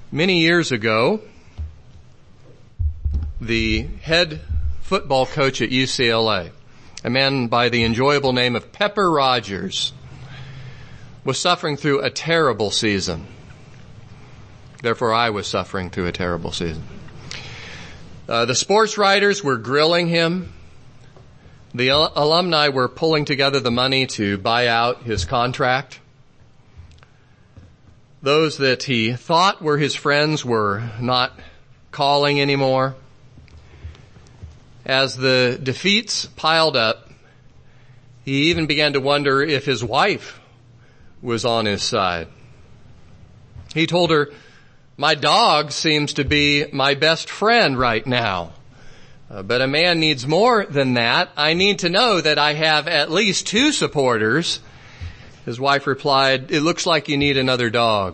Many years ago, the head football coach at UCLA, a man by the enjoyable name of Pepper Rogers, was suffering through a terrible season. Therefore, I was suffering through a terrible season. The sports writers were grilling him. The alumni were pulling together the money to buy out his contract. Those that he thought were his friends were not calling anymore. As the defeats piled up, he even began to wonder if his wife was on his side. He told her, "My dog seems to be my best friend right now. But a man needs more than that. I need to know that I have at least 2 supporters." His wife replied, "It looks like you need another dog."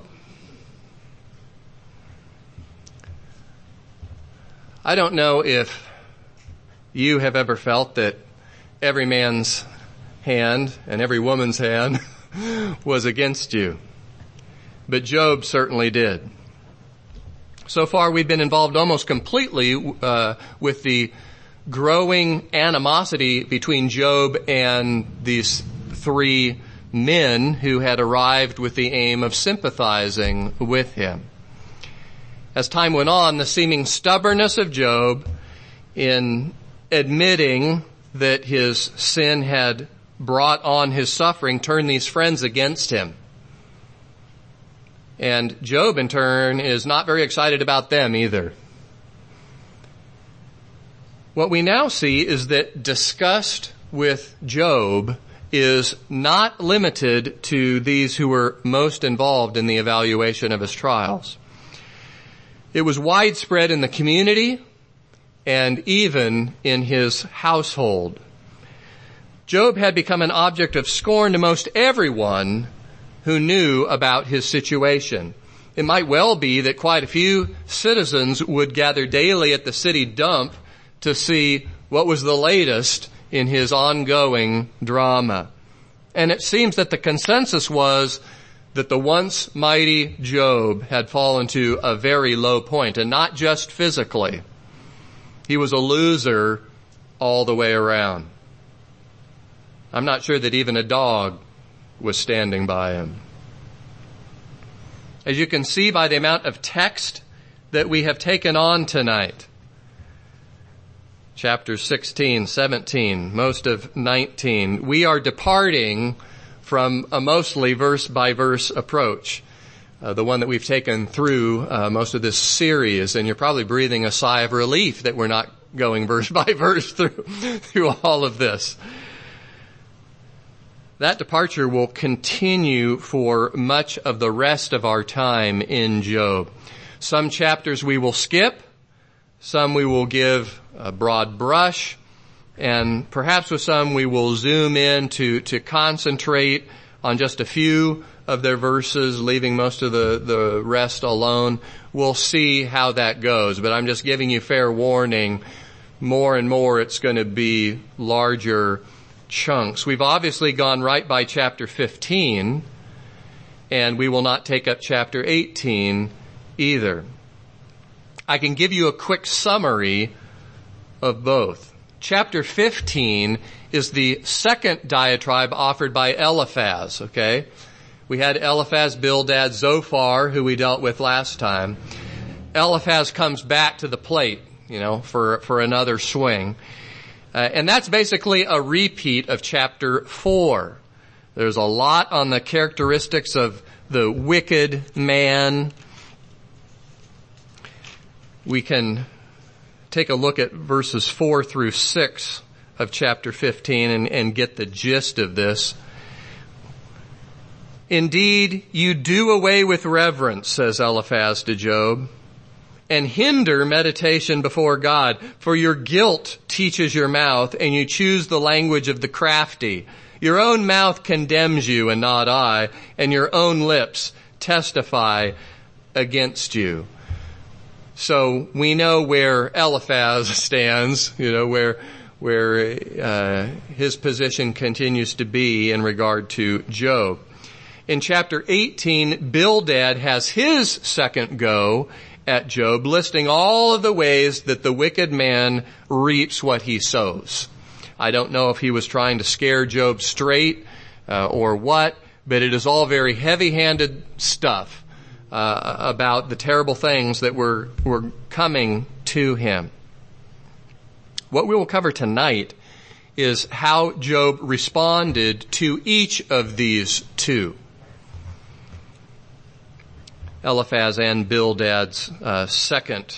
I don't know if you have ever felt that every man's hand and every woman's hand was against you, but Job certainly did. So far, we've been involved almost completely with the growing animosity between Job and these 3 men who had arrived with the aim of sympathizing with him. As time went on, the seeming stubbornness of Job in admitting that his sin had brought on his suffering turned these friends against him. And Job, in turn, is not very excited about them either. What we now see is that disgust with Job is not limited to these who were most involved in the evaluation of his trials. It was widespread in the community and even in his household. Job had become an object of scorn to most everyone who knew about his situation. It might well be that quite a few citizens would gather daily at the city dump to see what was the latest in his ongoing drama. And it seems that the consensus was that the once mighty Job had fallen to a very low point, and not just physically. He was a loser all the way around. I'm not sure that even a dog was standing by him. As you can see by the amount of text that we have taken on tonight, chapters 16, 17, most of 19, we are departing from a mostly verse-by-verse approach, the one that we've taken through most of this series, and you're probably breathing a sigh of relief that we're not going verse-by-verse through all of this. That departure will continue for much of the rest of our time in Job. Some chapters we will skip, some we will give a broad brush, and perhaps with some we will zoom in to concentrate on just a few of their verses, leaving most of the rest alone. We'll see how that goes, but I'm just giving you fair warning. More and more it's going to be larger chunks. We've obviously gone right by chapter 15, and we will not take up chapter 18 either. I can give you a quick summary of both. Chapter 15 is the second diatribe offered by Eliphaz, okay? We had Eliphaz, Bildad, Zophar, who we dealt with last time. Eliphaz comes back to the plate, for another swing. And that's basically a repeat of chapter 4. There's a lot on the characteristics of the wicked man. We can take a look at verses 4 through 6 of chapter 15 and get the gist of this. "Indeed, you do away with reverence," says Eliphaz to Job, "and hinder meditation before God, for your guilt teaches your mouth, and you choose the language of the crafty. Your own mouth condemns you, and not I, and your own lips testify against you." So we know where Eliphaz stands, where his position continues to be in regard to Job. In chapter 18, Bildad has his second go at Job, listing all of the ways that the wicked man reaps what he sows. I don't know if he was trying to scare Job straight or what, but it is all very heavy-handed stuff about the terrible things that were coming to him. What we will cover tonight is how Job responded to each of these two, Eliphaz and Bildad's second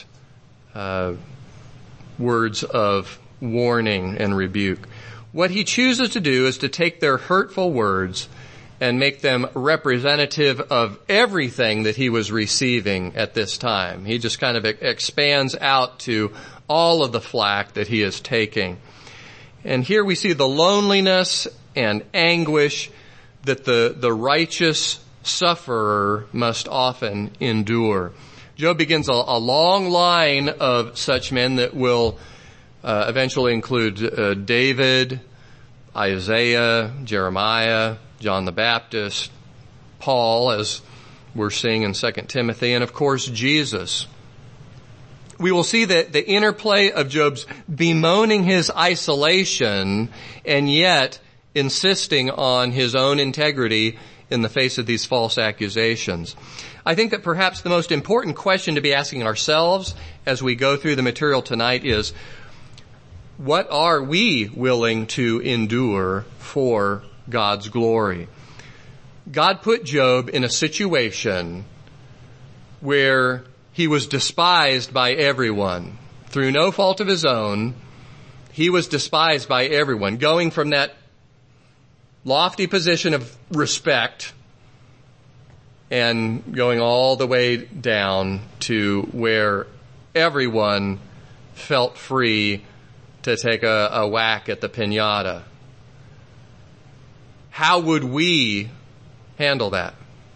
words of warning and rebuke. What he chooses to do is to take their hurtful words and make them representative of everything that he was receiving at this time. He just kind of expands out to all of the flack that he is taking. And here we see the loneliness and anguish that the righteous sufferer must often endure. Job begins a long line of such men that will eventually include David, Isaiah, Jeremiah, John the Baptist, Paul, as we're seeing in 2 Timothy, and of course Jesus. We will see that the interplay of Job's bemoaning his isolation and yet insisting on his own integrity in the face of these false accusations. I think that perhaps the most important question to be asking ourselves as we go through the material tonight is, what are we willing to endure for God's glory? God put Job in a situation where he was despised by everyone. Through no fault of his own, he was despised by everyone, going from that lofty position of respect and going all the way down to where everyone felt free to take a whack at the piñata. How would we handle that?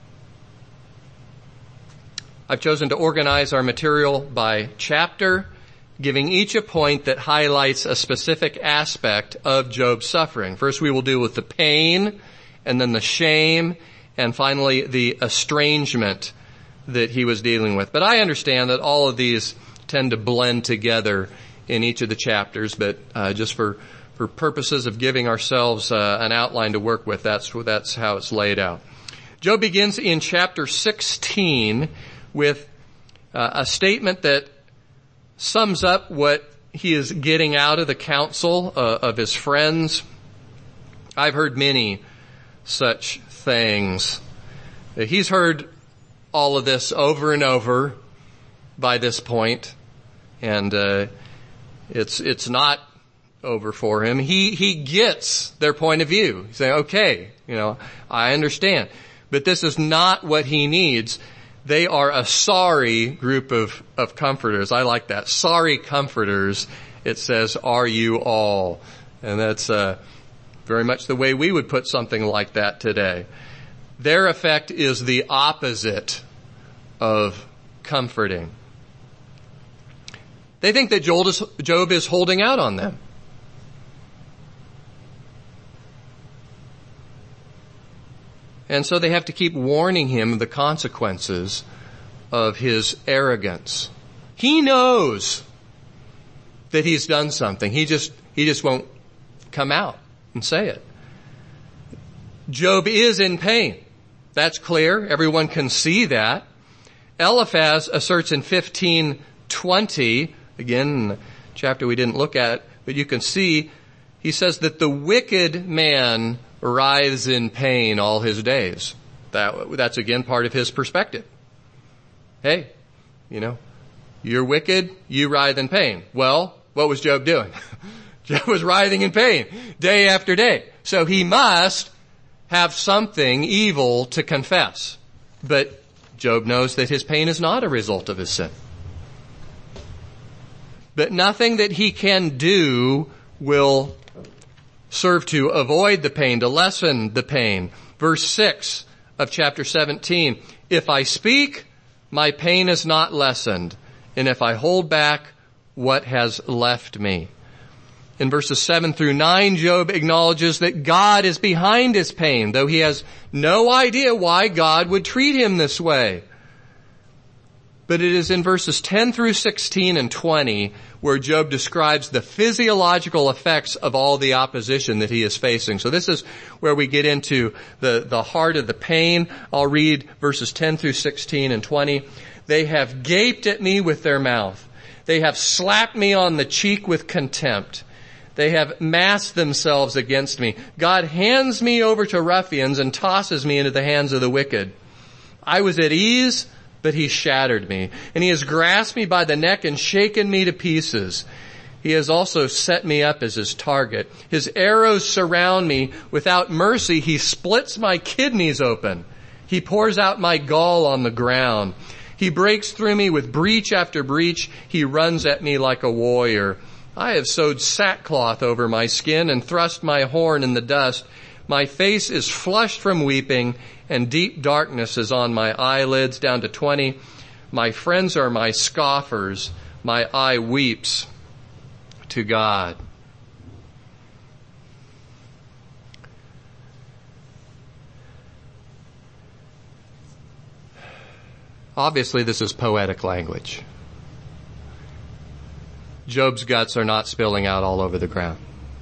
I've chosen to organize our material by chapter, giving each a point that highlights a specific aspect of Job's suffering. First, we will deal with the pain, and then the shame, and finally the estrangement that he was dealing with. But I understand that all of these tend to blend together in each of the chapters, but just for purposes of giving ourselves an outline to work with, that's how it's laid out. Job begins in chapter 16 with a statement that sums up what he is getting out of the counsel of his friends. I've heard many such things. He's heard all of this over and over by this point, and it's not over for him. He gets their point of view. He's saying, okay, I understand, but this is not what he needs. They are a sorry group of comforters. I like that. Sorry comforters, it says, are you all? And that's very much the way we would put something like that today. Their effect is the opposite of comforting. They think that Job is holding out on them. And so they have to keep warning him of the consequences of his arrogance. He knows that he's done something. He just won't come out and say it. Job is in pain. That's clear. Everyone can see that. Eliphaz asserts in 15:20, again, the chapter we didn't look at, but you can see, he says that the wicked man writhes in pain all his days. That's again part of his perspective. Hey, you're wicked, you writhe in pain. Well, what was Job doing? Job was writhing in pain day after day. So he must have something evil to confess. But Job knows that his pain is not a result of his sin. But nothing that he can do will serve to avoid the pain, to lessen the pain. Verse 6 of chapter 17, if I speak, my pain is not lessened, and if I hold back, what has left me? In verses 7 through 9, Job acknowledges that God is behind his pain, though he has no idea why God would treat him this way. But it is in verses 10 through 16 and 20 where Job describes the physiological effects of all the opposition that he is facing. So this is where we get into the heart of the pain. I'll read verses 10 through 16 and 20. They have gaped at me with their mouth. They have slapped me on the cheek with contempt. They have massed themselves against me. God hands me over to ruffians and tosses me into the hands of the wicked. I was at ease, but he shattered me. And he has grasped me by the neck and shaken me to pieces. He has also set me up as his target. His arrows surround me. Without mercy, he splits my kidneys open. He pours out my gall on the ground. He breaks through me with breach after breach. He runs at me like a warrior. I have sewed sackcloth over my skin and thrust my horn in the dust. My face is flushed from weeping, and deep darkness is on my eyelids. Down to 20. My friends are my scoffers. My eye weeps to God. Obviously, this is poetic language. Job's guts are not spilling out all over the ground.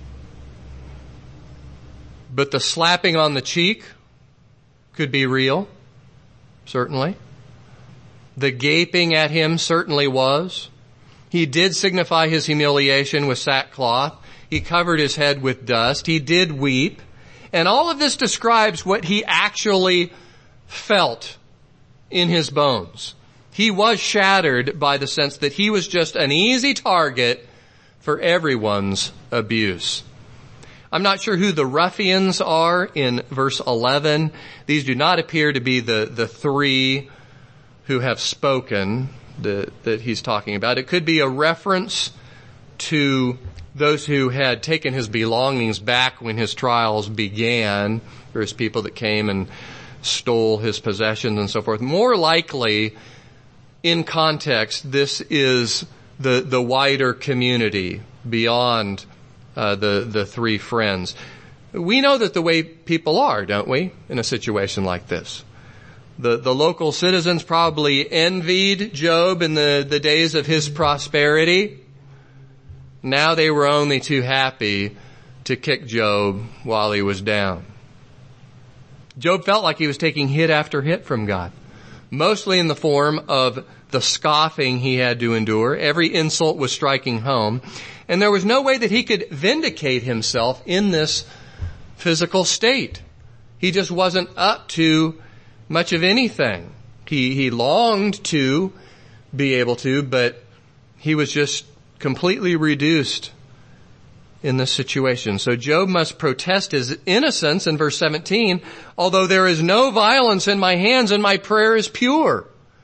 But the slapping on the cheek could be real, certainly. The gaping at him certainly was. He did signify his humiliation with sackcloth. He covered his head with dust. He did weep. And all of this describes what he actually felt in his bones. He was shattered by the sense that he was just an easy target for everyone's abuse. I'm not sure who the ruffians are in verse 11. These do not appear to be the three who have spoken that he's talking about. It could be a reference to those who had taken his belongings back when his trials began. There's people that came and stole his possessions and so forth. More likely, in context, this is the wider community beyond the three friends. We know that the way people are, don't we, in a situation like this? The local citizens probably envied Job in the days of his prosperity. Now they were only too happy to kick Job while he was down. Job felt like he was taking hit after hit from God, mostly in the form of the scoffing he had to endure. Every insult was striking home, and there was no way that he could vindicate himself in this physical state. He just wasn't up to much of anything. He longed to be able to, but he was just completely reduced in this situation. So Job must protest his innocence in verse 17, although there is no violence in my hands and my prayer is pure.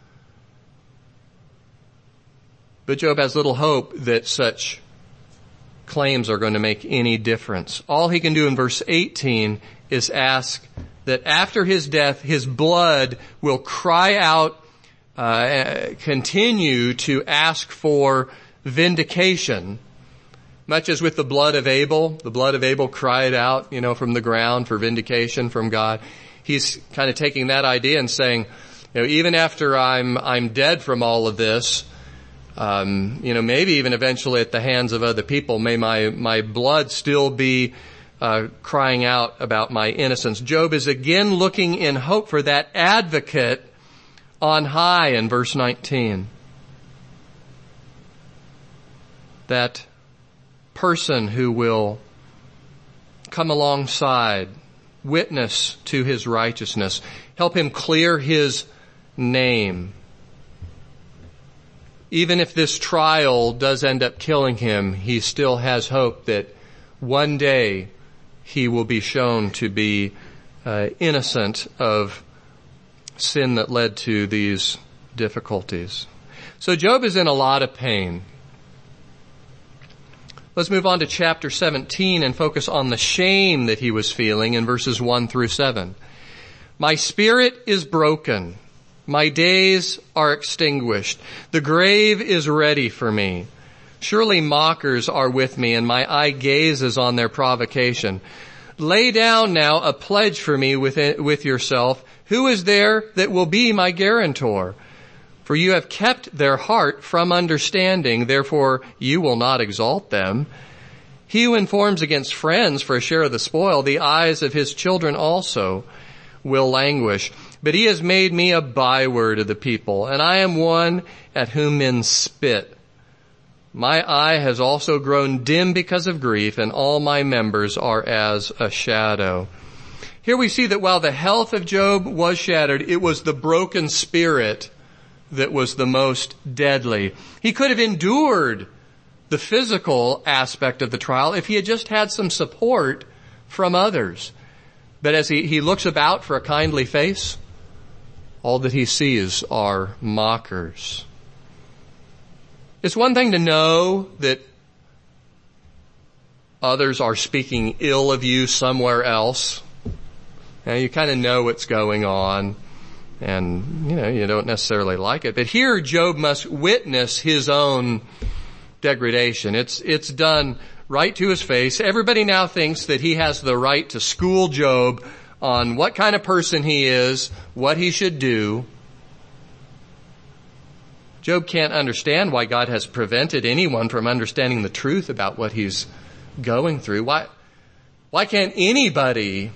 But Job has little hope that such claims are going to make any difference. All he can do in verse 18 is ask that after his death, his blood will cry out, continue to ask for vindication, much as with the blood of Abel cried out, from the ground for vindication from God. He's kind of taking that idea and saying, even after I'm dead from all of this, maybe even eventually at the hands of other people, may my blood still be crying out about my innocence. Job is again looking in hope for that advocate on high in verse 19. That person who will come alongside, witness to his righteousness, help him clear his name. Even if this trial does end up killing him, he still has hope that one day he will be shown to be innocent of sin that led to these difficulties. So Job is in a lot of pain. Let's move on to chapter 17 and focus on the shame that he was feeling in verses 1 through 7. My spirit is broken. My days are extinguished. The grave is ready for me. Surely mockers are with me, and my eye gazes on their provocation. Lay down now a pledge for me with yourself. Who is there that will be my guarantor? For you have kept their heart from understanding, therefore you will not exalt them. He who informs against friends for a share of the spoil, the eyes of his children also will languish. But he has made me a byword of the people, and I am one at whom men spit. My eye has also grown dim because of grief, and all my members are as a shadow. Here we see that while the health of Job was shattered, it was the broken spirit that was the most deadly. He could have endured the physical aspect of the trial if he had just had some support from others. But as he looks about for a kindly face, all that he sees are mockers. It's one thing to know that others are speaking ill of you somewhere else. Now, you kind of know what's going on, and you don't necessarily like it. But here Job must witness his own degradation. It's done right to his face. Everybody now thinks that he has the right to school Job on what kind of person he is, what he should do. Job can't understand why God has prevented anyone from understanding the truth about what he's going through. Why can't anybody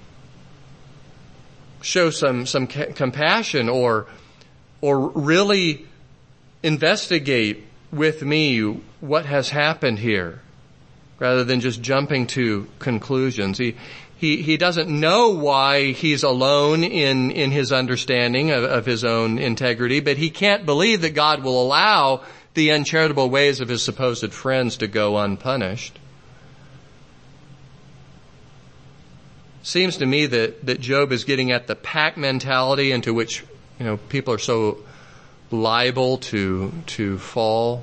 show some compassion or really investigate with me what has happened here, rather than just jumping to conclusions? He doesn't know why he's alone in his understanding of his own integrity, but he can't believe that God will allow the uncharitable ways of his supposed friends to go unpunished. Seems to me that Job is getting at the pack mentality into which people are so liable to fall.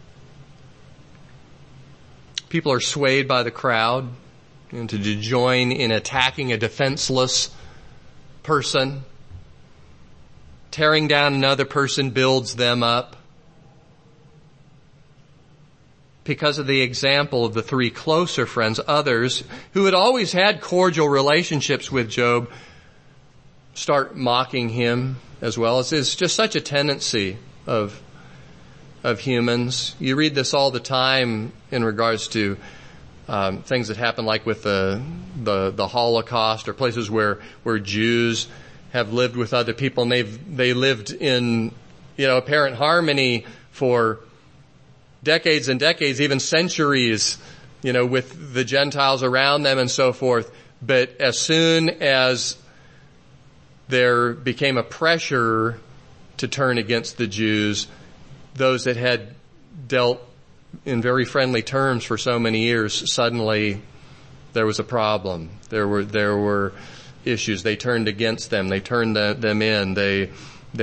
People are swayed by the crowd to join in attacking a defenseless person. Tearing down another person builds them up. Because of the example of the three closer friends, others who had always had cordial relationships with Job start mocking him as well. It's just such a tendency of humans. You read this all the time in regards to things that happen, like with the Holocaust, or places where Jews have lived with other people, and they lived in apparent harmony for decades and decades, even centuries, with the Gentiles around them and so forth. But as soon as there became a pressure to turn against the Jews, those that had dealt in very friendly terms for so many years, suddenly there was a problem. There were issues. They turned against them. They turned them in. They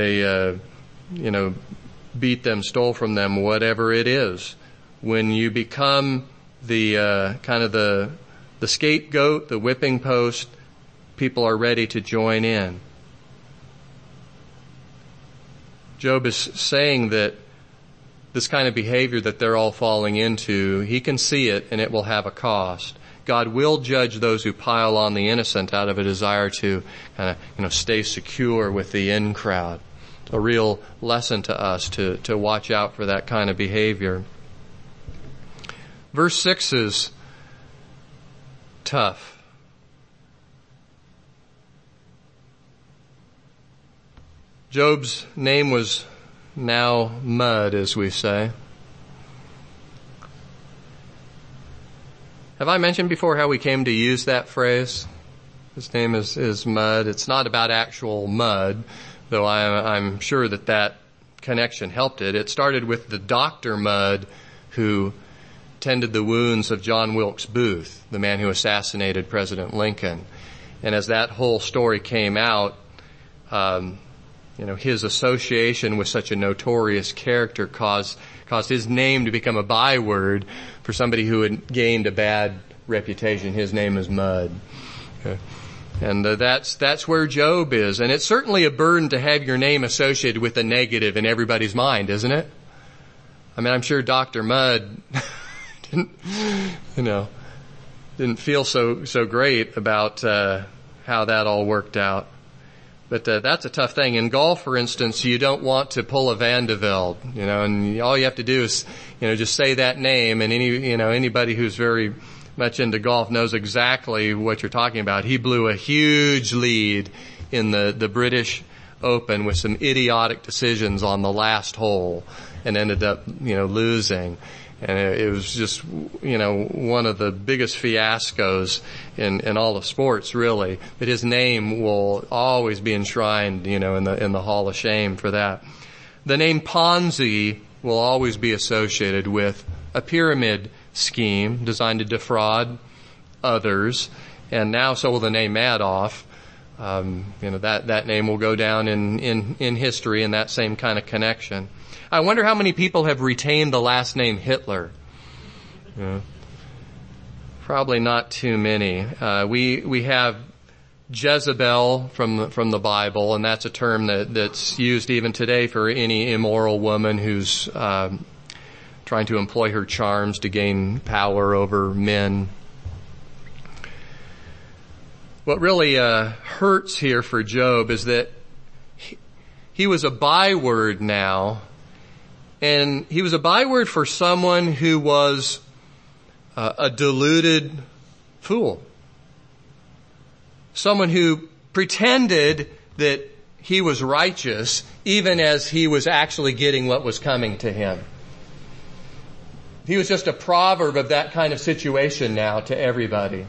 beat them, stole from them, whatever it is. When you become the kind of the scapegoat, the whipping post, people are ready to join in. Job is saying that this kind of behavior that they're all falling into, he can see it, and it will have a cost. God will judge those who pile on the innocent out of a desire to kind of stay secure with the in crowd. A real lesson to us to watch out for that kind of behavior. Verse 6 is tough. Job's name was now mud, as we say. Have I mentioned before how we came to use that phrase? His name is mud. It's not about actual mud, though I'm sure that connection helped it. It started with the Dr. Mudd who tended the wounds of John Wilkes Booth, the man who assassinated President Lincoln. And as that whole story came out, his association with such a notorious character caused his name to become a byword for somebody who had gained a bad reputation. His name is Mud. Okay. And that's where Job is. And it's certainly a burden to have your name associated with the negative in everybody's mind, isn't it? I mean, I'm sure Dr. Mudd didn't feel so great about how that all worked out. But that's a tough thing. In golf, for instance, you don't want to pull a Van de Velde, and all you have to do is, just say that name, and anybody who's very much into golf knows exactly what you're talking about. He blew a huge lead in the British Open with some idiotic decisions on the last hole and ended up, losing. And it was just, one of the biggest fiascos in all of sports, really. But his name will always be enshrined, in the Hall of Shame for that. The name Ponzi will always be associated with a pyramid scheme designed to defraud others. And now so will the name Madoff. That name will go down in history in that same kind of connection. I wonder how many people have retained the last name Hitler. Probably not too many. We have Jezebel from the Bible, and that's a term that's used even today for any immoral woman who's trying to employ her charms to gain power over men. What really hurts here for Job is that he was a byword now. And he was a byword for someone who was a deluded fool. Someone who pretended that he was righteous even as he was actually getting what was coming to him. He was just a proverb of that kind of situation now to everybody.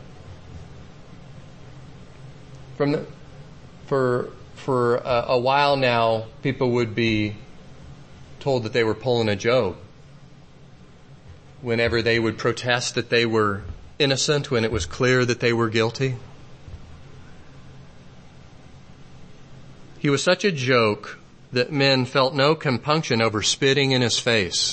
For a while now, people would be told that they were pulling a Job whenever they would protest that they were innocent when it was clear that they were guilty. He was such a joke that men felt no compunction over spitting in his face.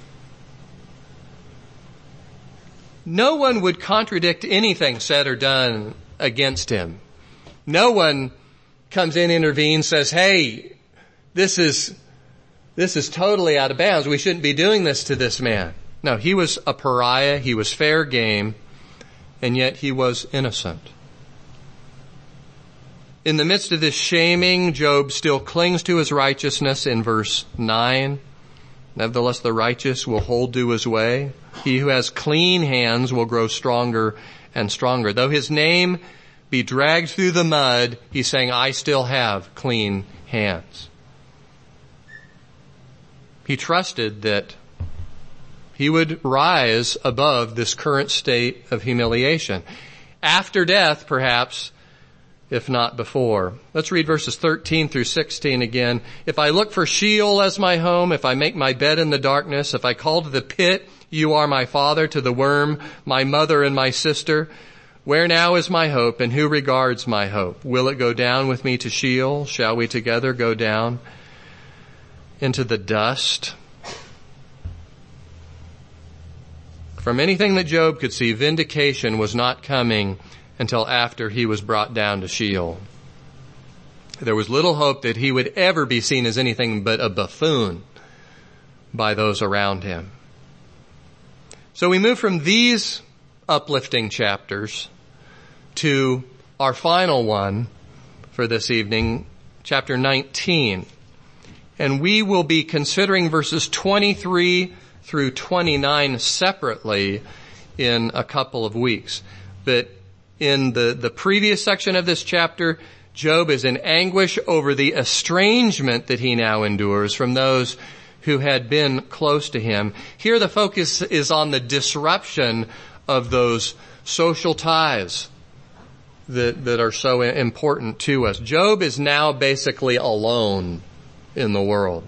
No one would contradict anything said or done against him. No one comes in, intervenes, says, hey, this is totally out of bounds. We shouldn't be doing this to this man. No, he was a pariah. He was fair game, and yet he was innocent. In the midst of this shaming, Job still clings to his righteousness in verse 9. Nevertheless, the righteous will hold to his way. He who has clean hands will grow stronger and stronger. Though his name be dragged through the mud, he's saying, I still have clean hands. He trusted that he would rise above this current state of humiliation. After death, perhaps, if not before. Let's read verses 13 through 16 again. If I look for Sheol as my home, if I make my bed in the darkness, if I call to the pit, you are my father, to the worm, my mother and my sister. Where now is my hope, and who regards my hope? Will it go down with me to Sheol? Shall we together go down into the dust? From anything that Job could see, vindication was not coming until after he was brought down to Sheol. There was little hope that he would ever be seen as anything but a buffoon by those around him. So we move from these uplifting chapters to our final one for this evening, chapter 19. And we will be considering verses 23 through 29 separately in a couple of weeks. But in the previous section of this chapter, Job is in anguish over the estrangement that he now endures from those who had been close to him. Here the focus is on the disruption of those social ties that are so important to us. Job is now basically alone in the world.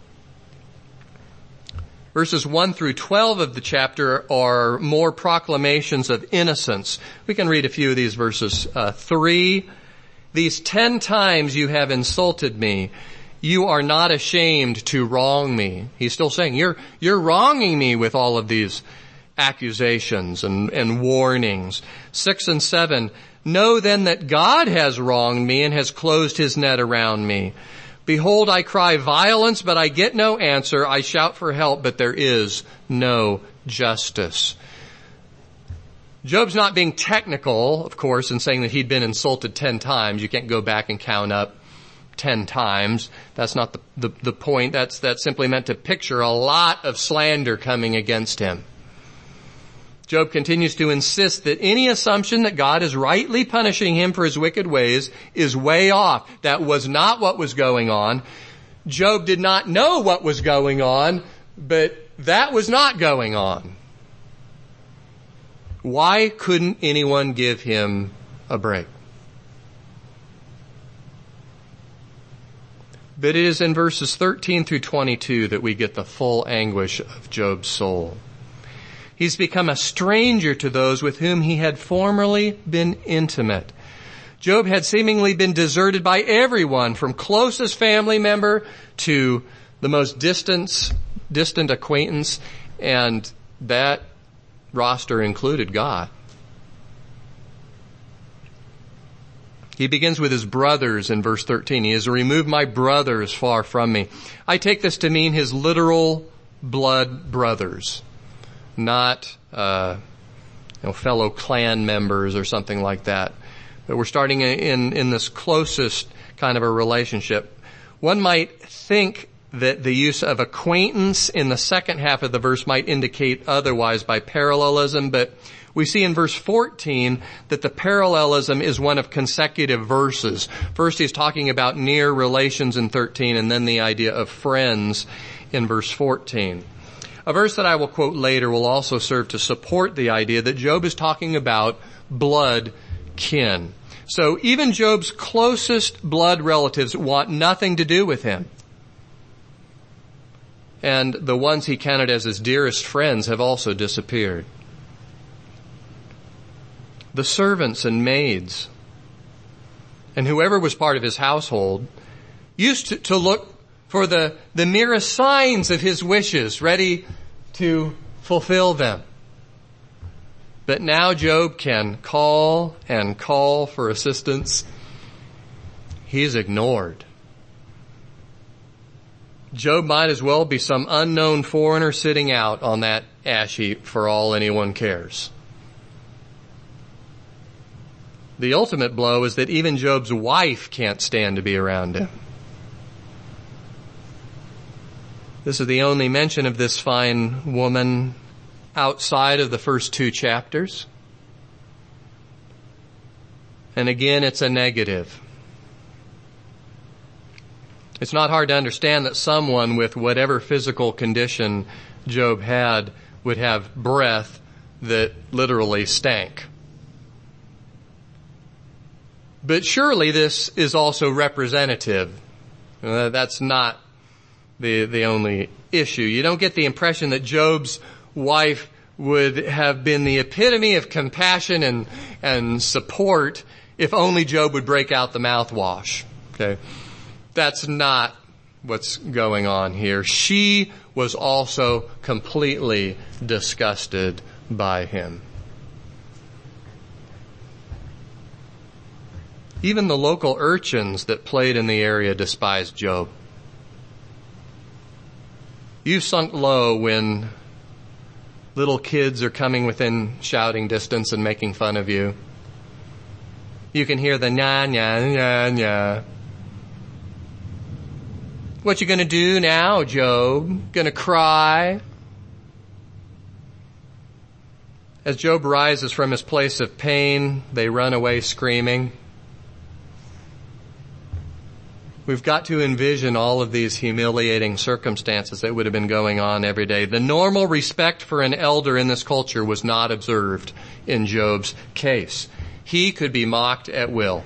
Verses 1 through 12 of the chapter are more proclamations of innocence. We can read a few of these verses. 3, these 10 times you have insulted me. You are not ashamed to wrong me. He's still saying, you're wronging me with all of these accusations and warnings. 6 and 7, know then that God has wronged me and has closed his net around me. Behold, I cry violence, but I get no answer. I shout for help, but there is no justice. Job's not being technical, of course, in saying that he'd been insulted 10 times. You can't go back and count up 10 times. That's not the point. That's simply meant to picture a lot of slander coming against him. Job continues to insist that any assumption that God is rightly punishing him for his wicked ways is way off. That was not what was going on. Job did not know what was going on, but that was not going on. Why couldn't anyone give him a break? But it is in verses 13 through 22 that we get the full anguish of Job's soul. He's become a stranger to those with whom he had formerly been intimate. Job had seemingly been deserted by everyone, from closest family member to the most distant acquaintance, and that roster included God. He begins with his brothers in verse 13. He has removed my brothers far from me. I take this to mean his literal blood brothers, not fellow clan members or something like that. But we're starting in this closest kind of a relationship. One might think that the use of acquaintance in the second half of the verse might indicate otherwise by parallelism, but we see in verse 14 that the parallelism is one of consecutive verses. First he's talking about near relations in 13, and then the idea of friends in verse 14. A verse that I will quote later will also serve to support the idea that Job is talking about blood kin. So even Job's closest blood relatives want nothing to do with him. And the ones he counted as his dearest friends have also disappeared. The servants and maids and whoever was part of his household used to look for the merest signs of his wishes, ready to fulfill them. But now Job can call and call for assistance. He's ignored. Job might as well be some unknown foreigner sitting out on that ash heap for all anyone cares. The ultimate blow is that even Job's wife can't stand to be around him. This is the only mention of this fine woman outside of the first 2 chapters. And again, it's a negative. It's not hard to understand that someone with whatever physical condition Job had would have breath that literally stank. But surely this is also representative. That's not the only issue. You don't get the impression that Job's wife would have been the epitome of compassion and support if only Job would break out the mouthwash. Okay? That's not what's going on here. She was also completely disgusted by him. Even the local urchins that played in the area despised Job. You've sunk low when little kids are coming within shouting distance and making fun of you. You can hear the nya, nya, nya, nya. What you gonna do now, Job? Gonna cry? As Job rises from his place of pain, they run away screaming. We've got to envision all of these humiliating circumstances that would have been going on every day. The normal respect for an elder in this culture was not observed in Job's case. He could be mocked at will.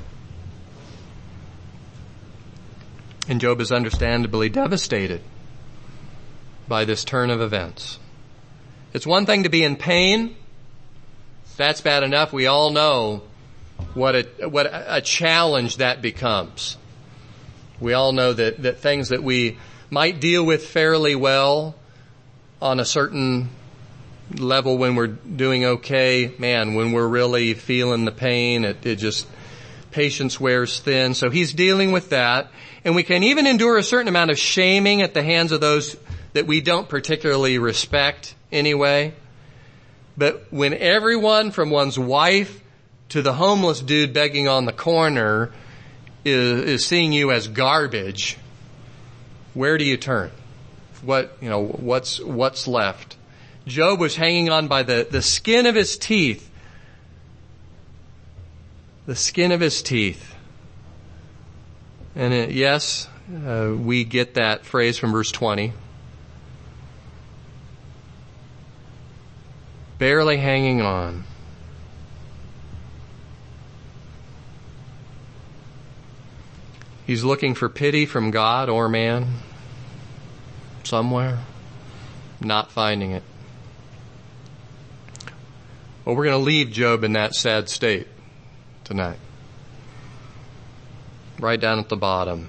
And Job is understandably devastated by this turn of events. It's one thing to be in pain. That's bad enough. We all know what a challenge that becomes. We all know that things that we might deal with fairly well on a certain level when we're doing okay, man, when we're really feeling the pain, it just patience wears thin. So he's dealing with that. And we can even endure a certain amount of shaming at the hands of those that we don't particularly respect anyway. But when everyone from one's wife to the homeless dude begging on the corner is seeing you as garbage, where do you turn? What's left? Job was hanging on by the skin of his teeth. The skin of his teeth. And yes, we get that phrase from verse 20. Barely hanging on. He's looking for pity from God or man somewhere, not finding it. Well, we're going to leave Job in that sad state tonight. Right down at the bottom.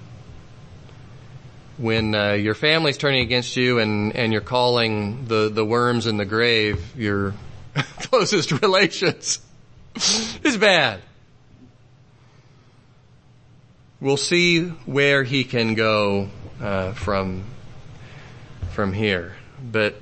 When your family's turning against you and you're calling the worms in the grave your closest relations, it's bad. We'll see where he can go from here. But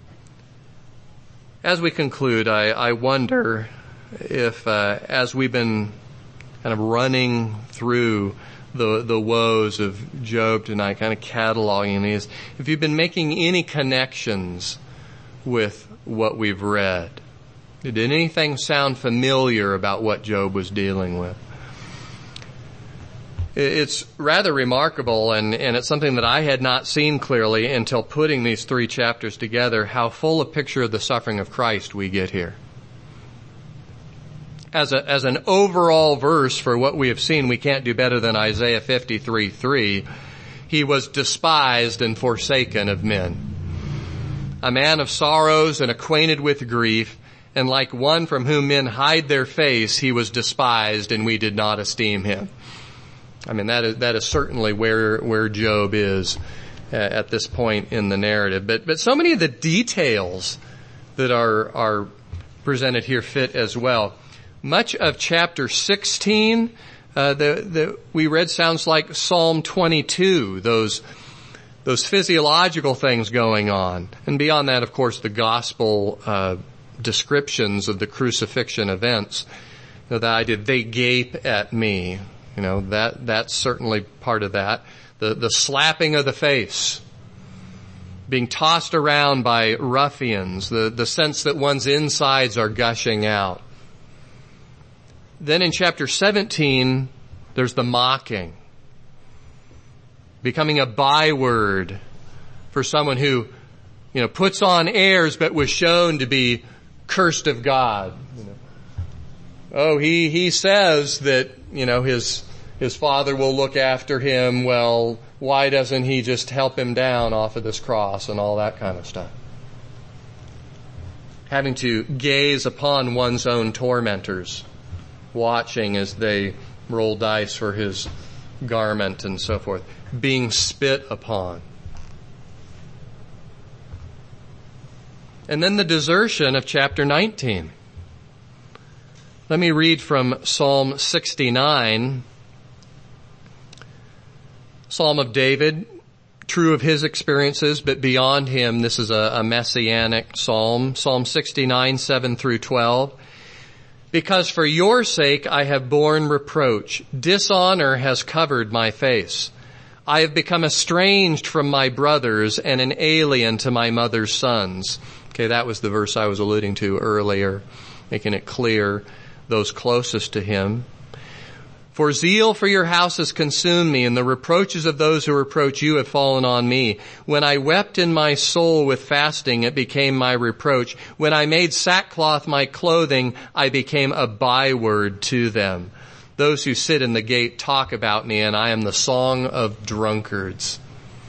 as we conclude, I wonder if as we've been kind of running through the woes of Job tonight, kind of cataloging these, if you've been making any connections with what we've read. Did anything sound familiar about what Job was dealing with? It's rather remarkable, and it's something that I had not seen clearly until putting these 3 chapters together, how full a picture of the suffering of Christ we get here. As an overall verse for what we have seen, we can't do better than Isaiah 53:3. He was despised and forsaken of men. A man of sorrows and acquainted with grief, and like one from whom men hide their face, he was despised and we did not esteem him. I mean, that is certainly where Job is at this point in the narrative. But so many of the details that are presented here fit as well. Much of chapter 16 that we read sounds like Psalm 22, those physiological things going on. And beyond that, of course, the gospel descriptions of the crucifixion events. The idea, they gape at me. That's certainly part of that. The slapping of the face, being tossed around by ruffians, the sense that one's insides are gushing out. Then in chapter 17, there's the mocking, becoming a byword for someone who, puts on airs but was shown to be cursed of God. Oh, he says that, his father will look after him. Well, why doesn't he just help him down off of this cross and all that kind of stuff? Having to gaze upon one's own tormentors, watching as they roll dice for his garment and so forth, being spit upon. And then the desertion of chapter 19. Let me read from Psalm 69. Psalm of David, true of his experiences, but beyond him, this is a messianic psalm. Psalm 69, 7 through 12. Because for your sake I have borne reproach. Dishonor has covered my face. I have become estranged from my brothers and an alien to my mother's sons. Okay, that was the verse I was alluding to earlier, making it clear those closest to him. For zeal for your house has consumed me, and the reproaches of those who reproach you have fallen on me. When I wept in my soul with fasting, it became my reproach. When I made sackcloth my clothing, I became a byword to them. Those who sit in the gate talk about me, and I am the song of drunkards.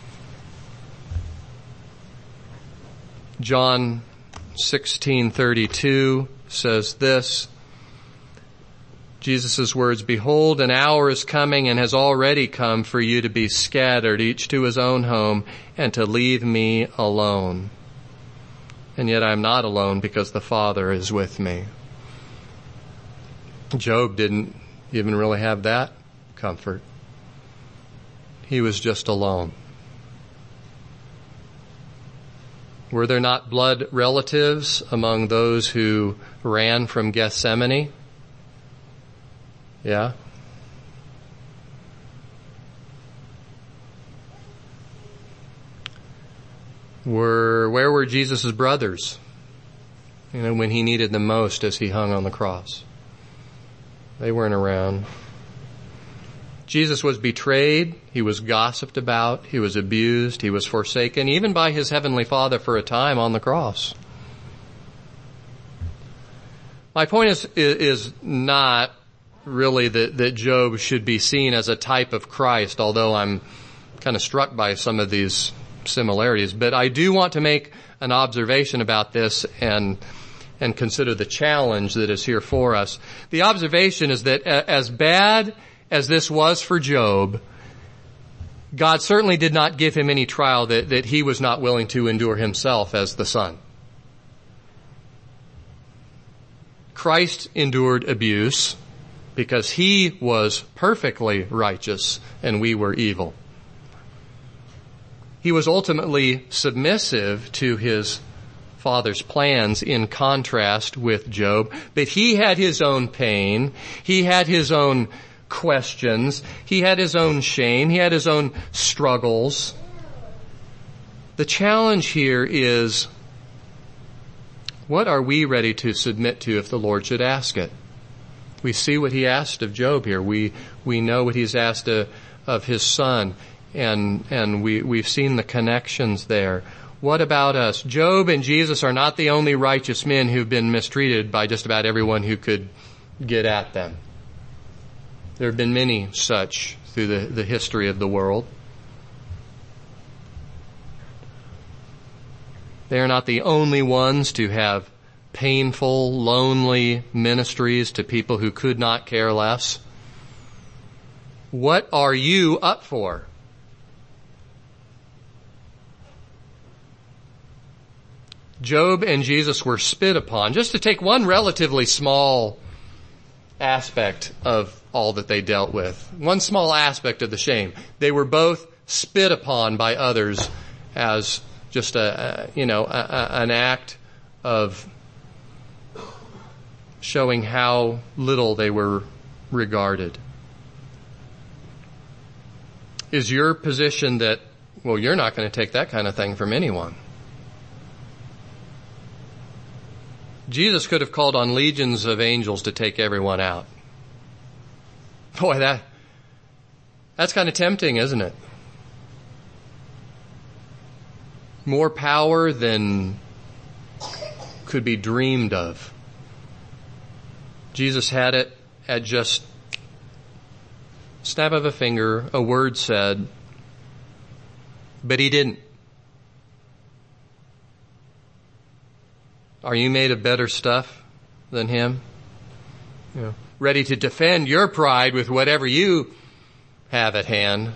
John 16:32 says this. Jesus' words, behold, an hour is coming and has already come for you to be scattered, each to his own home, and to leave me alone. And yet I'm not alone because the Father is with me. Job didn't You even really have that comfort. He was just alone. Were there not blood relatives among those who ran from Gethsemane? Yeah. Where were Jesus' brothers? When he needed them most as he hung on the cross. They weren't around. Jesus was betrayed. He was gossiped about. He was abused. He was forsaken, even by his heavenly Father for a time on the cross. My point is not really that Job should be seen as a type of Christ, although I'm kind of struck by some of these similarities. But I do want to make an observation about this and consider the challenge that is here for us. The observation is that as bad as this was for Job, God certainly did not give him any trial that he was not willing to endure himself as the Son. Christ endured abuse because he was perfectly righteous and we were evil. He was ultimately submissive to his Father's plans in contrast with Job, but he had his own pain, he had his own questions, he had his own shame, he had his own struggles. The challenge here is, what are we ready to submit to if the Lord should ask it? We see what he asked of Job here. We know what he's asked of his son, and we've seen the connections there. What about us? Job and Jesus are not the only righteous men who've been mistreated by just about everyone who could get at them. There have been many such through the history of the world. They are not the only ones to have painful, lonely ministries to people who could not care less. What are you up for? Job and Jesus were spit upon. Just to take one relatively small aspect of all that they dealt with, one small aspect of the shame. They were both spit upon by others as just an act of showing how little they were regarded. Is your position that, well, you're not going to take that kind of thing from anyone? Jesus could have called on legions of angels to take everyone out. Boy, that's kind of tempting, isn't it? More power than could be dreamed of. Jesus had it at just snap of a finger, a word said, but he didn't. Are you made of better stuff than him? Ready to defend your pride with whatever you have at hand.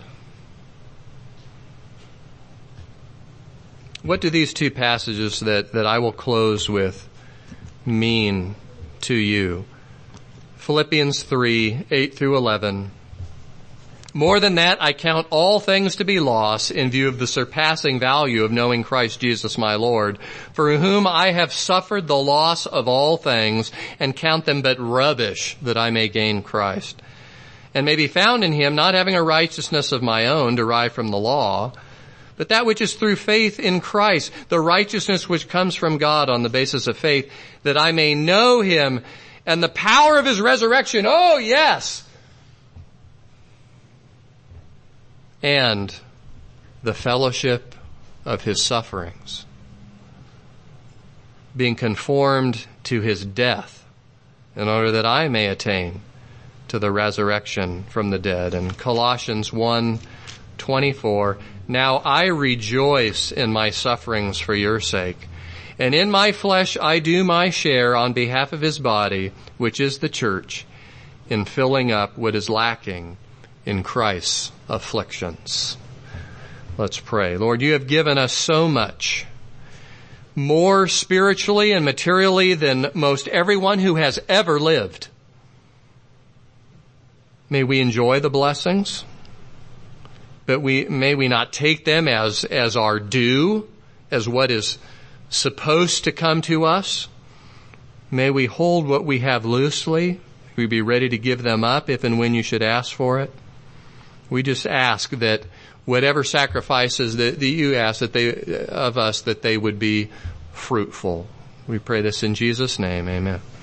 What do these two passages that I will close with mean to you? Philippians 3, 8 through 11. More than that, I count all things to be loss in view of the surpassing value of knowing Christ Jesus my Lord, for whom I have suffered the loss of all things and count them but rubbish that I may gain Christ, and may be found in him, not having a righteousness of my own derived from the law, but that which is through faith in Christ, the righteousness which comes from God on the basis of faith, that I may know him and the power of his resurrection. Oh, yes. And the fellowship of his sufferings, being conformed to his death, in order that I may attain to the resurrection from the dead. And Colossians 1:24, now I rejoice in my sufferings for your sake, and in my flesh I do my share on behalf of his body, which is the church, in filling up what is lacking in Christ's afflictions. Let's pray. Lord, you have given us so much, more spiritually and materially than most everyone who has ever lived. May we enjoy the blessings, but may we not take them as our due, as what is supposed to come to us. May we hold what we have loosely. We be ready to give them up if and when you should ask for it. We just ask that whatever sacrifices that you ask of us, that they would be fruitful. We pray this in Jesus' name. Amen.